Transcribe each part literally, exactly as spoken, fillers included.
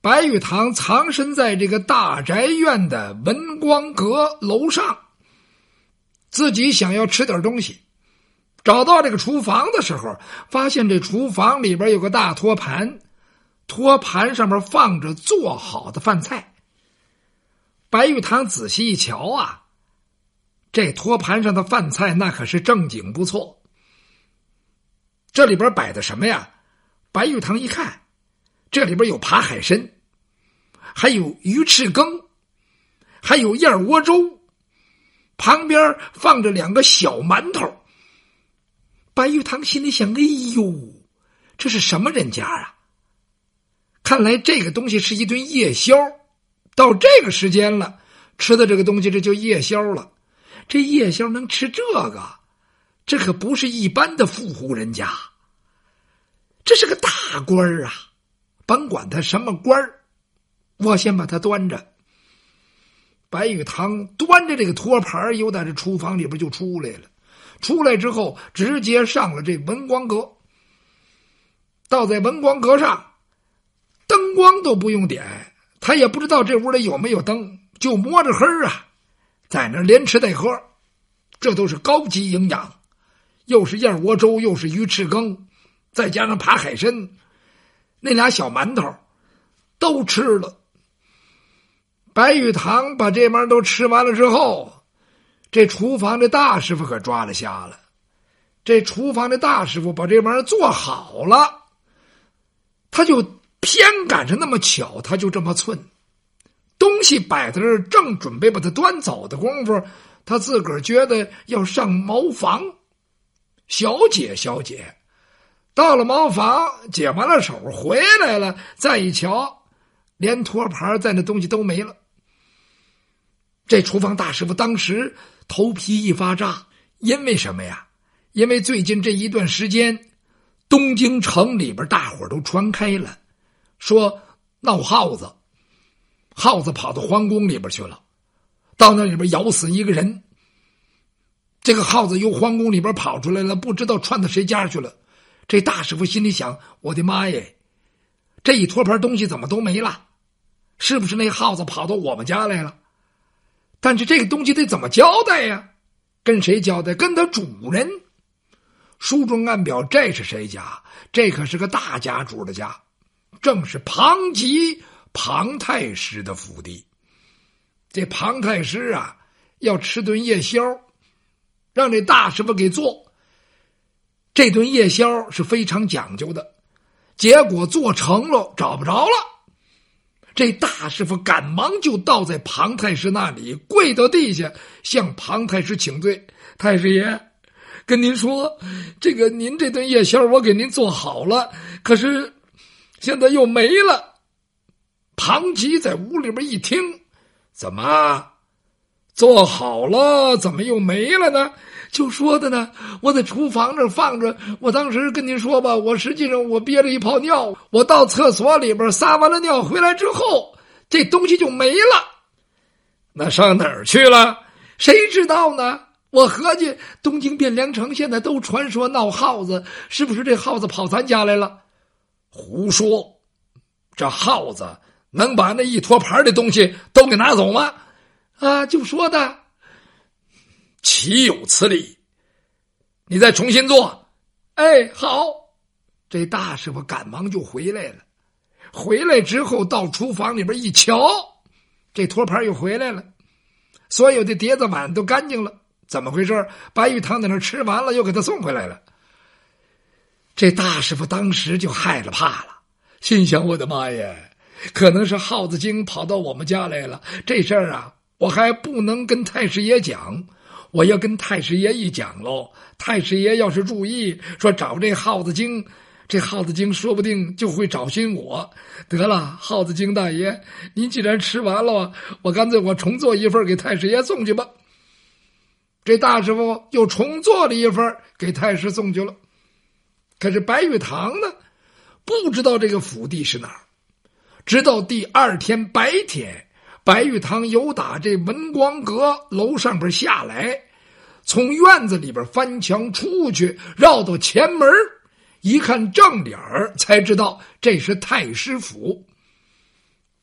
白玉堂藏身在这个大宅院的文光阁楼上，自己想要吃点东西，找到这个厨房的时候，发现这厨房里边有个大托盘，托盘上面放着做好的饭菜。白玉堂仔细一瞧啊，这托盘上的饭菜那可是正经不错。这里边摆的什么呀？白玉堂一看，这里边有扒海参，还有鱼翅羹，还有燕窝粥，旁边放着两个小馒头。白玉堂心里想，哎呦，这是什么人家啊？看来这个东西是一顿夜宵，到这个时间了，吃的这个东西这就夜宵了。这夜宵能吃这个，这可不是一般的富户人家，这是个大官儿啊！甭管他什么官儿，我先把他端着。白玉堂端着这个托盘，又在这厨房里边就出来了。出来之后，直接上了这文光阁。到在文光阁上，灯光都不用点，他也不知道这屋里有没有灯，就摸着黑啊，在那连吃带喝。这都是高级营养，又是燕窝粥，又是鱼翅羹，再加上扒海参，那俩小馒头都吃了。白玉堂把这帮都吃完了之后，这厨房的大师傅可抓了瞎了。这厨房的大师傅把这玩意儿做好了，他就偏赶上那么巧，他就这么寸，东西摆在这儿，正准备把它端走的功夫，他自个儿觉得要上茅房，小解小解。到了茅房，解完了手回来了，再一瞧，连托盘在那东西都没了。这厨房大师傅当时头皮一发炸，因为什么呀？因为最近这一段时间，东京城里边大伙都传开了，说闹耗子，耗子跑到皇宫里边去了，到那里边咬死一个人。这个耗子由皇宫里边跑出来了，不知道窜到谁家去了。这大师傅心里想，我的妈耶，这一托盘东西怎么都没了？是不是那耗子跑到我们家来了？但是这个东西得怎么交代呀？跟谁交代？跟他主人。书中暗表，这是谁家？这可是个大家主的家，正是庞吉庞太师的府邸。这庞太师啊，要吃顿夜宵，让这大师傅给做。这顿夜宵是非常讲究的，结果做成了找不着了。这大师傅赶忙就倒在庞太师那里，跪到地下向庞太师请罪。太师爷，跟您说，这个您这顿夜宵我给您做好了，可是现在又没了。庞吉在屋里边一听，怎么做好了怎么又没了呢？就说的呢，我在厨房那放着，我当时跟您说吧，我实际上我憋着一泡尿，我到厕所里边撒完了尿回来之后，这东西就没了。那上哪儿去了？谁知道呢？我合计东京汴梁城现在都传说闹耗子，是不是这耗子跑咱家来了？胡说，这耗子能把那一托盘的东西都给拿走吗？啊，就说的岂有此理！你再重新做。哎，好。这大师傅赶忙就回来了。回来之后到厨房里边一瞧，这托盘又回来了，所有的碟子碗都干净了。怎么回事？白玉堂在那吃完了，又给他送回来了。这大师傅当时就害了怕了，心想，我的妈呀，可能是耗子精跑到我们家来了。这事儿啊，我还不能跟太师爷讲，我要跟太师爷一讲喽，太师爷要是注意说找这耗子精，这耗子精说不定就会找寻我。得了，耗子精大爷，您既然吃完了，我干脆我重做一份给太师爷送去吧。这大师傅又重做了一份给太师送去了。可是白玉堂呢，不知道这个府邸是哪儿。直到第二天白天，白玉堂由打这文光阁楼上边下来，从院子里边翻墙出去，绕到前门，一看正脸儿，才知道这是太师府。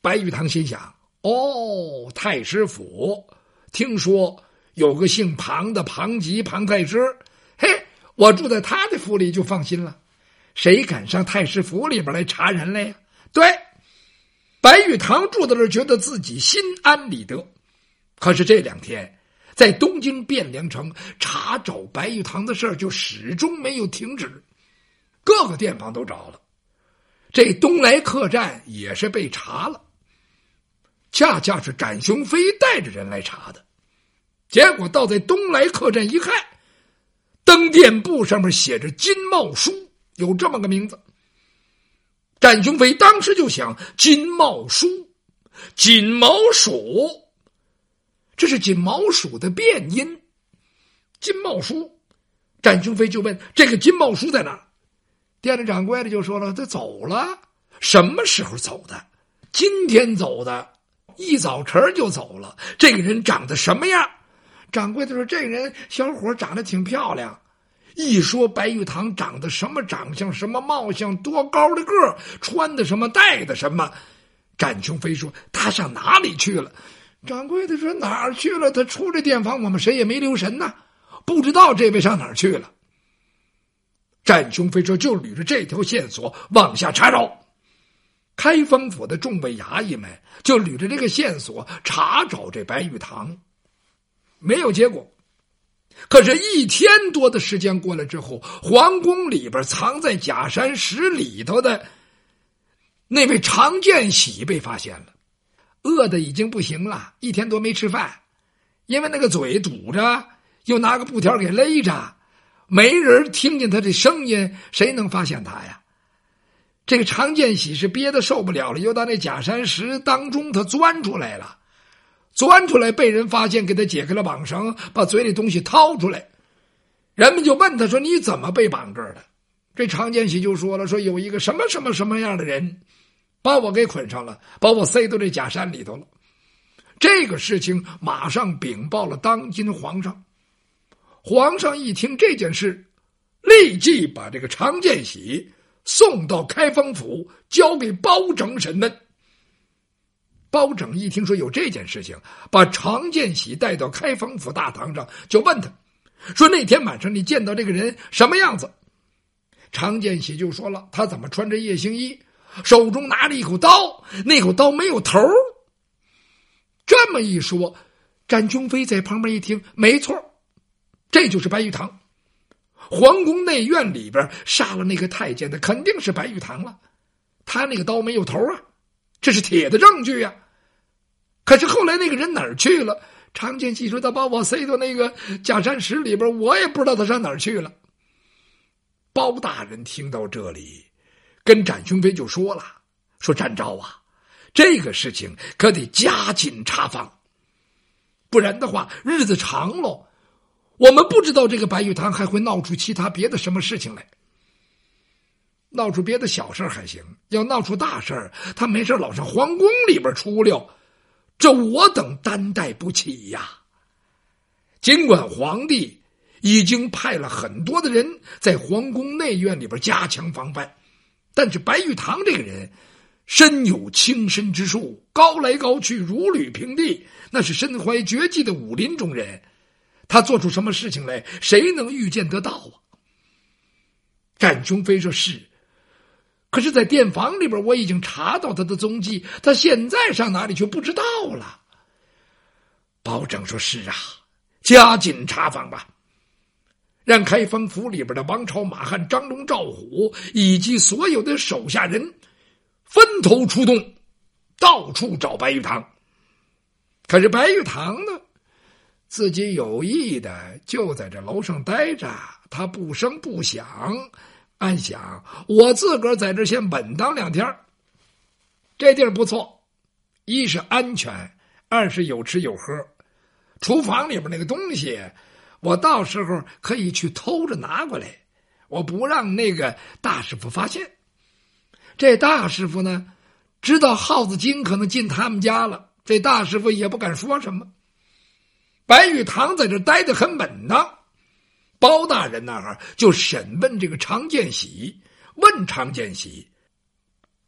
白玉堂心想，哦，太师府，听说有个姓庞的庞吉庞太师，嘿，我住在他的府里就放心了，谁敢上太师府里边来查人来呀？对，白玉堂住在这儿，觉得自己心安理得。可是这两天在东京汴梁城查找白玉堂的事儿就始终没有停止，各个店房都找了，这东来客栈也是被查了，恰恰是展雄飞带着人来查的。结果到在东来客栈一看，登店簿上面写着金茂书，有这么个名字。展雄飞当时就想，金茂书，锦毛鼠，这是锦毛鼠的变音。金茂书，展雄飞就问，这个金茂书在哪儿？店里掌柜的就说了，他走了。什么时候走的？今天走的，一早晨就走了。这个人长得什么样？掌柜的说，这个人小伙长得挺漂亮。一说白玉堂长得什么长相，什么貌相，多高的个儿，穿的什么，戴的什么。展雄飞说，他上哪里去了？掌柜的说，哪儿去了？他出这店房，我们谁也没留神呢，不知道这位上哪儿去了。展雄飞说，就捋着这条线索往下查找。开封府的众位衙役们就捋着这个线索查找这白玉堂，没有结果。可是一天多的时间过了之后，皇宫里边藏在假山石里头的那位常见喜被发现了，饿得已经不行了，一天多没吃饭，因为那个嘴堵着，又拿个布条给勒着，没人听见他的声音，谁能发现他呀？这个常见喜是憋得受不了了，又到那假山石当中他钻出来了，钻出来被人发现，给他解开了绑绳，把嘴里东西掏出来。人们就问他说，你怎么被绑这儿的？这常见喜就说了，说有一个什么什么什么样的人把我给捆上了，把我塞到这假山里头了。这个事情马上禀报了当今皇上。皇上一听这件事，立即把这个常见喜送到开封府，交给包拯审问。包拯一听说有这件事情，把常见喜带到开封府大堂上，就问他说，那天晚上你见到这个人什么样子？常见喜就说了，他怎么穿着夜行衣，手中拿着一口刀，那口刀没有头。这么一说，展雄飞在旁边一听，没错，这就是白玉堂。皇宫内院里边杀了那个太监的肯定是白玉堂了，他那个刀没有头啊，这是铁的证据啊。可是后来那个人哪儿去了？常见喜说，他把我塞到那个假山石里边，我也不知道他上哪儿去了。包大人听到这里，跟展雄飞就说了，说展昭啊，这个事情可得加紧查访，不然的话日子长了，我们不知道这个白玉堂还会闹出其他别的什么事情来。闹出别的小事还行，要闹出大事，他没事老上皇宫里边出溜，这我等担待不起呀。尽管皇帝已经派了很多的人在皇宫内院里边加强防范，但是白玉堂这个人身有轻身之术，高来高去，如履平地，那是身怀绝技的武林中人，他做出什么事情来，谁能预见得到啊？展雄飞说，是，可是在店房里边我已经查到他的踪迹，他现在上哪里去不知道了。包拯说，是啊，加紧查访吧，让开封府里边的王朝、马汉、张龙、赵虎以及所有的手下人分头出动，到处找白玉堂。可是白玉堂呢，自己有意的就在这楼上待着，他不声不响，暗想我自个儿在这先稳当两天，这地儿不错，一是安全，二是有吃有喝，厨房里边那个东西我到时候可以去偷着拿过来，我不让那个大师傅发现。这大师傅呢，知道耗子精可能进他们家了，这大师傅也不敢说什么。白玉堂在这待得很稳当，包大人那儿就审问这个常见喜，问常见喜，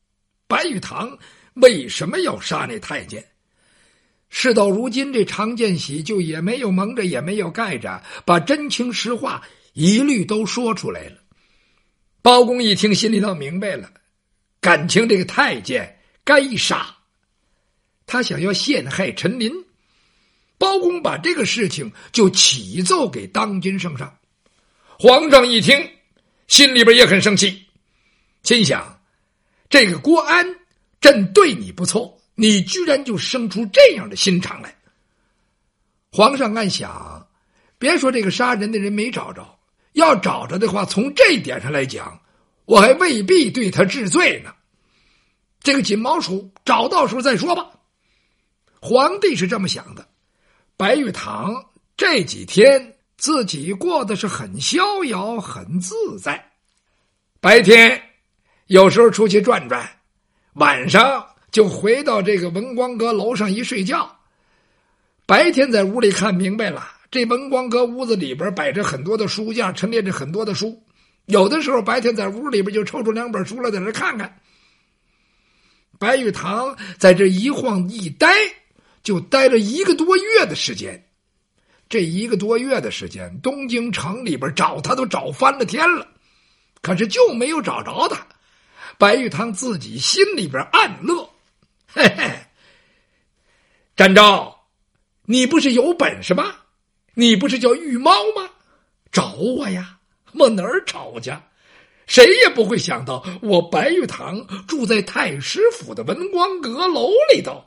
白玉堂为什么要杀那太监。事到如今，这常建喜就也没有蒙着也没有盖着，把真情实话一律都说出来了。包公一听心里头明白了，感情这个太监该杀，他想要陷害陈琳。包公把这个事情就启奏给当今圣上。皇上一听心里边也很生气，心想这个郭安朕对你不错，你居然就生出这样的心肠来。皇上暗想，别说这个杀人的人没找着，要找着的话，从这一点上来讲，我还未必对他治罪呢。这个锦毛鼠找到时候再说吧。皇帝是这么想的。白玉堂这几天自己过得是很逍遥很自在，白天有时候出去转转，晚上就回到这个文光阁楼上一睡觉。白天在屋里看明白了，这文光阁屋子里边摆着很多的书架，陈列着很多的书，有的时候白天在屋里边就抽出两本书来在这看看。白玉堂在这一晃一待就待了一个多月的时间。这一个多月的时间，东京城里边找他都找翻了天了，可是就没有找着他。白玉堂自己心里边暗乐，嘿嘿，展昭，你不是有本事吗？你不是叫玉猫吗？找我呀，我哪儿找去？谁也不会想到我白玉堂住在太师府的文光阁楼里头，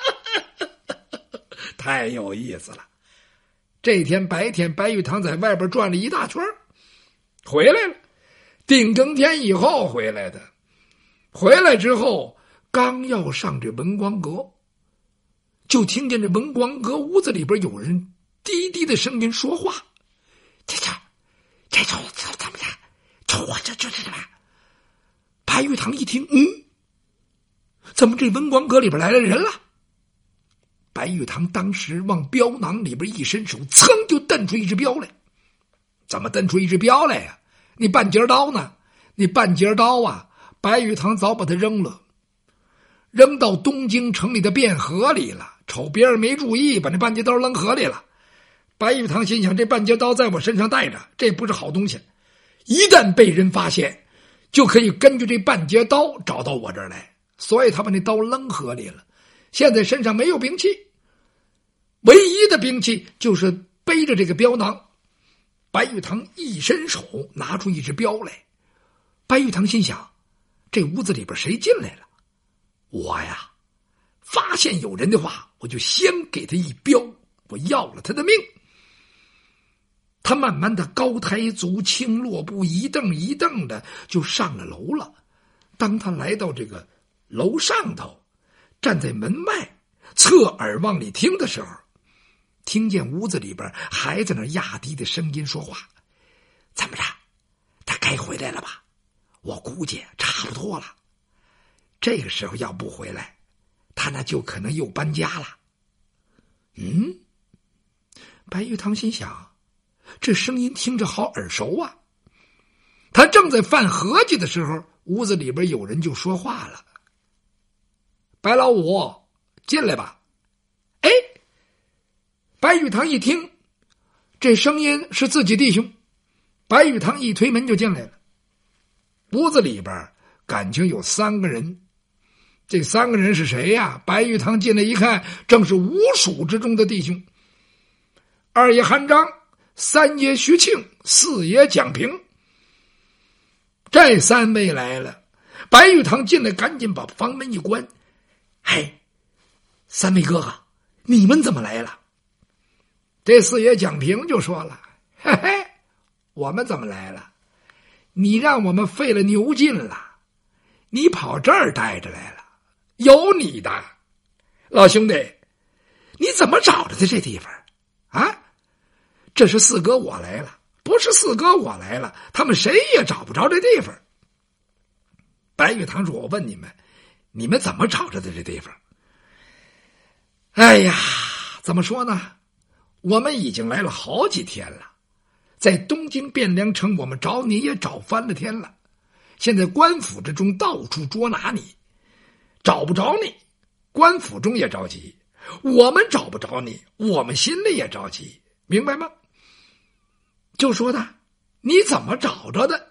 太有意思了。这天白天，白玉堂在外边转了一大圈，回来了。定更天以后回来的。回来之后，刚要上这文光阁，就听见这文光阁屋子里边有人低低的声音说话。这这这这这怎么着？这我这这这什么？白玉堂一听，嗯，怎么这文光阁里边来了人了？白玉堂当时往镖囊里边一伸手，噌就瞪出一只镖来。怎么瞪出一只镖来呀？你半截刀呢？你半截刀啊！白玉堂早把它扔了，扔到东京城里的汴河里了。瞅别人没注意，把那半截刀扔河里了。白玉堂心想，这半截刀在我身上带着，这不是好东西。一旦被人发现，就可以根据这半截刀找到我这儿来。所以他把那刀扔河里了。现在身上没有兵器，唯一的兵器就是背着这个镖囊。白玉堂一伸手拿出一只镖来。白玉堂心想，这屋子里边谁进来了？我呀，发现有人的话，我就先给他一镖，我要了他的命。他慢慢的高抬足轻落步，一蹬一蹬的就上了楼了。当他来到这个楼上头，站在门外侧耳往里听的时候，听见屋子里边还在那压低的声音说话。怎么着？他该回来了吧？我估计差不多了。这个时候要不回来，他那就可能又搬家了。嗯，白玉堂心想，这声音听着好耳熟啊。他正在犯合计的时候，屋子里边有人就说话了。白老五，进来吧。哎，白玉堂一听，这声音是自己弟兄。白玉堂一推门就进来了。屋子里边感情有三个人。这三个人是谁呀？白玉堂进来一看，正是吴蜀之中的弟兄。二爷韩章，三爷徐庆，四爷蒋平。这三位来了。白玉堂进来赶紧把房门一关。嘿，三位哥哥，你们怎么来了？这四爷蒋平就说了，嘿嘿，我们怎么来了？你让我们费了牛劲了，你跑这儿待着来了，有你的。老兄弟，你怎么找着的这地方啊？这是四哥我来了，不是四哥我来了，他们谁也找不着这地方。白玉堂说，我问你们，你们怎么找着的这地方？哎呀，怎么说呢？我们已经来了好几天了，在东京汴梁城，我们找你也找翻了天了。现在官府之中到处捉拿你， 找不着你，官府中也着急，我们找不着你，我们心里也着急，明白吗？就说他，你怎么找着的？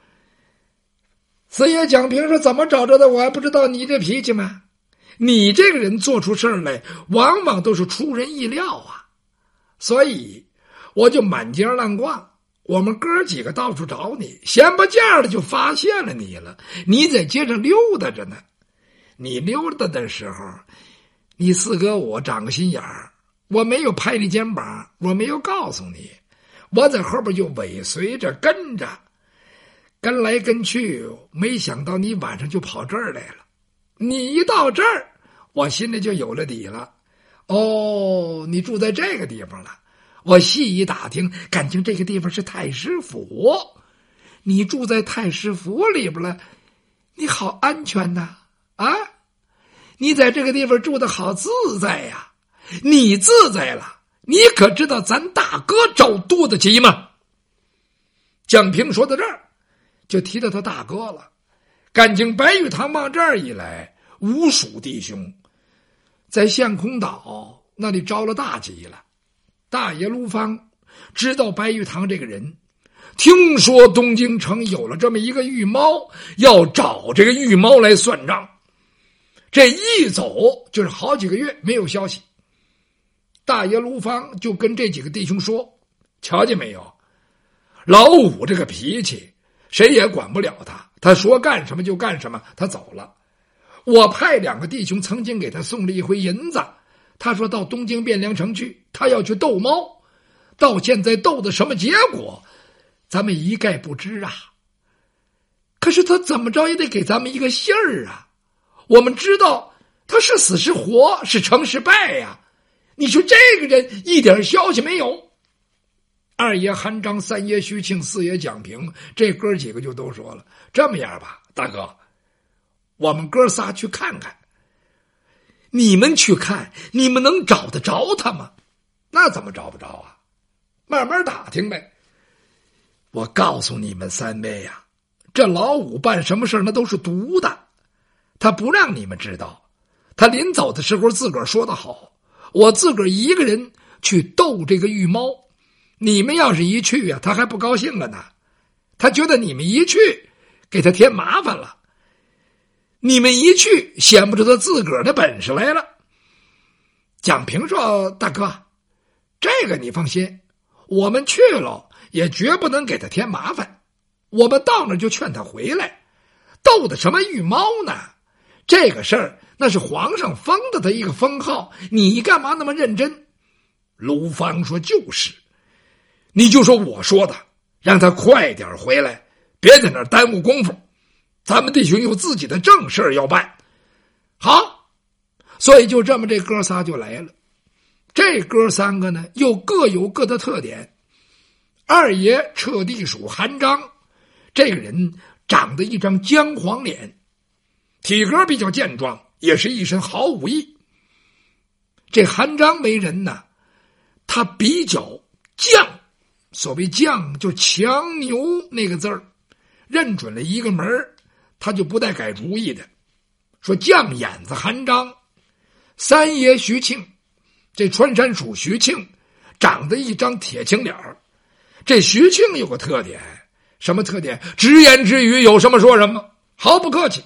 四爷蒋平说，怎么找着的我还不知道，你这脾气吗？你这个人做出事来往往都是出人意料啊，所以我就满街乱逛，我们哥几个到处找你，闲不见的就发现了你了，你在街上溜达着呢。你溜达的时候，你四哥我长个心眼儿，我没有拍你肩膀，我没有告诉你，我在后边就尾随着跟着，跟来跟去，没想到你晚上就跑这儿来了。你一到这儿，我心里就有了底了。哦，你住在这个地方了。我细一打听，感情这个地方是太师府。你住在太师府里边了，你好安全呐！啊，你在这个地方住得好自在呀！你自在了，你可知道咱大哥找多的急吗？蒋平说到这儿，就提到他大哥了。感情白玉堂往这儿一来，无数弟兄在相空岛那里着了大急了。大爷卢芳知道白玉堂这个人，听说东京城有了这么一个玉猫，要找这个玉猫来算账。这一走就是好几个月没有消息。大爷卢芳就跟这几个弟兄说，瞧见没有，老五这个脾气谁也管不了他，他说干什么就干什么，他走了。我派两个弟兄曾经给他送了一回银子，他说到东京汴梁城去，他要去斗猫，到现在斗的什么结果咱们一概不知啊。可是他怎么着也得给咱们一个信儿啊，我们知道他是死是活，是成是败呀、啊。你说这个人一点消息没有。二爷韩章，三爷徐庆，四爷蒋平，这哥几个就都说了，这么样吧，大哥，我们哥仨去看看。你们去看，你们能找得着他吗？那怎么找不着啊？慢慢打听呗。我告诉你们三位呀、啊，这老五办什么事那都是独的，他不让你们知道。他临走的时候自个儿说得好，我自个儿一个人去斗这个玉猫，你们要是一去啊，他还不高兴了呢。他觉得你们一去给他添麻烦了，你们一去显不出他自个儿的本事来了。蒋平说，大哥，这个你放心，我们去了也绝不能给他添麻烦，我们到那就劝他回来。斗的什么玉猫呢？这个事儿那是皇上封的他一个封号，你干嘛那么认真？卢芳说，就是你就说我说的，让他快点回来，别在那儿耽误功夫，咱们弟兄有自己的正事要办。好，所以就这么这哥仨就来了。这哥三个呢又各有各的特点。二爷彻地属韩章，这个人长得一张姜黄脸，体格比较健壮，也是一身好武艺。这韩章为人呢，他比较犟，所谓犟就强牛那个字儿，认准了一个门他就不带改主意的。说犟眼子韩章。三爷徐庆，这川山属徐庆，长得一张铁青脸儿。这徐庆有个特点，什么特点？直言直语，有什么说什么，毫不客气。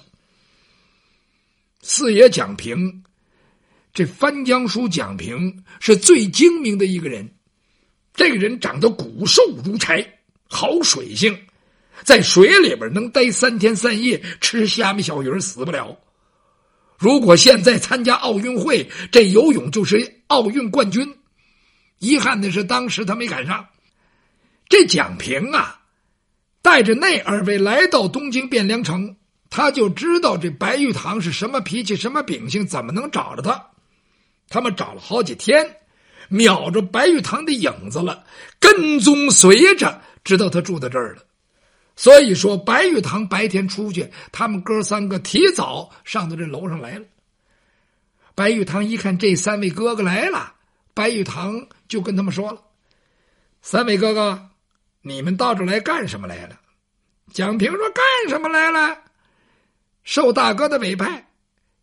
四爷蒋平，这番江叔蒋平是最精明的一个人。这个人长得骨瘦如柴，好水性，在水里边能待三天三夜，吃虾米小鱼死不了。如果现在参加奥运会，这游泳就是奥运冠军。遗憾的是当时他没赶上。这蒋平啊，带着那二位来到东京汴梁城，他就知道这白玉堂是什么脾气，什么秉性，怎么能找着他。他们找了好几天，瞄着白玉堂的影子了，跟踪随着，知道他住在这儿了。所以说白玉堂白天出去，他们哥三个提早上到这楼上来了。白玉堂一看这三位哥哥来了，白玉堂就跟他们说了，三位哥哥，你们到这来干什么来了？蒋平说，干什么来了？受大哥的委派，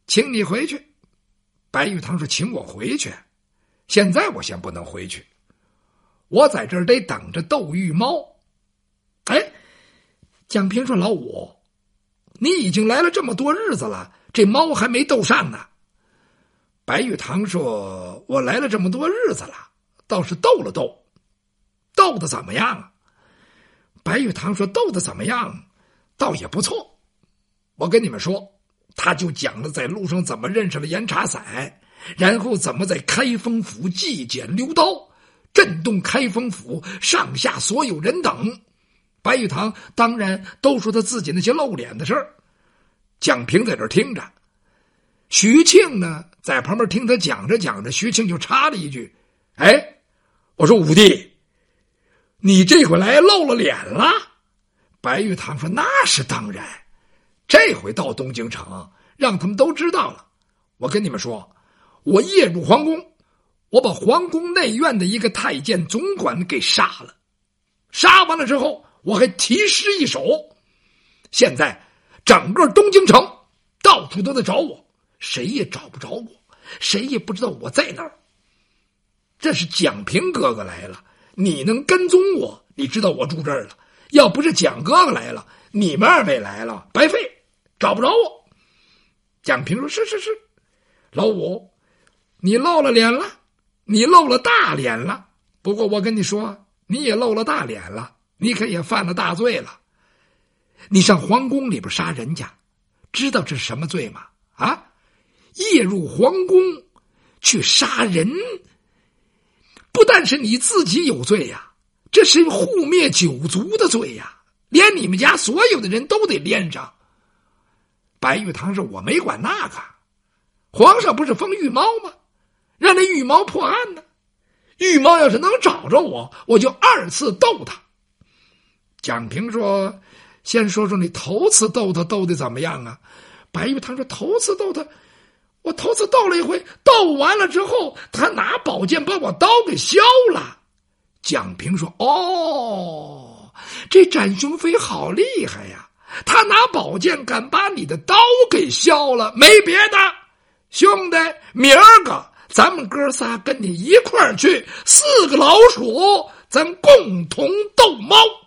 请你回去。白玉堂说：“请我回去？现在我先不能回去，我在这儿得等着斗玉猫。”哎，蒋平说：“老五，你已经来了这么多日子了，这猫还没斗上呢。”白玉堂说：“我来了这么多日子了，倒是斗了斗，斗得怎么样啊？”白玉堂说：“斗得怎么样？倒也不错。我跟你们说。”他就讲了在路上怎么认识了严茶伞，然后怎么在开封府祭剪溜刀，震动开封府上下所有人等。白玉堂当然都说他自己那些露脸的事儿。蒋平在这儿听着，徐庆呢在旁边听他讲着讲着，徐庆就插了一句：“哎，我说五弟，你这回来露了脸了？”白玉堂说：“那是当然。这回到东京城，让他们都知道了。我跟你们说，我夜入皇宫，我把皇宫内院的一个太监总管给杀了。杀完了之后，我还题诗一首。现在整个东京城到处都在找我，谁也找不着我，谁也不知道我在哪儿。这是蒋平哥哥来了，你能跟踪我，你知道我住这儿了。要不是蒋哥哥来了，你们二位来了，白费。找不着我。”蒋平说：“是是是，老五，你露了脸了，你露了大脸了。不过我跟你说，你也露了大脸了，你可也犯了大罪了。你上皇宫里边杀人家，知道这是什么罪吗？啊，夜入皇宫去杀人，不但是你自己有罪呀，这是护灭九族的罪呀，连你们家所有的人都得连上。”白玉堂说：“我没管那个，皇上不是封玉猫吗？让那玉猫破案呢。玉猫要是能找着我，我就二次斗他。”蒋平说：“先说说你头次斗他斗的怎么样啊？”白玉堂说：“头次斗他，我头次斗了一回，斗完了之后，他拿宝剑把我刀给削了。”蒋平说：“哦，这展雄飞好厉害呀！他拿宝剑敢把你的刀给削了，没别的，兄弟，明儿个咱们哥仨跟你一块儿去，四个老鼠，咱共同斗猫。”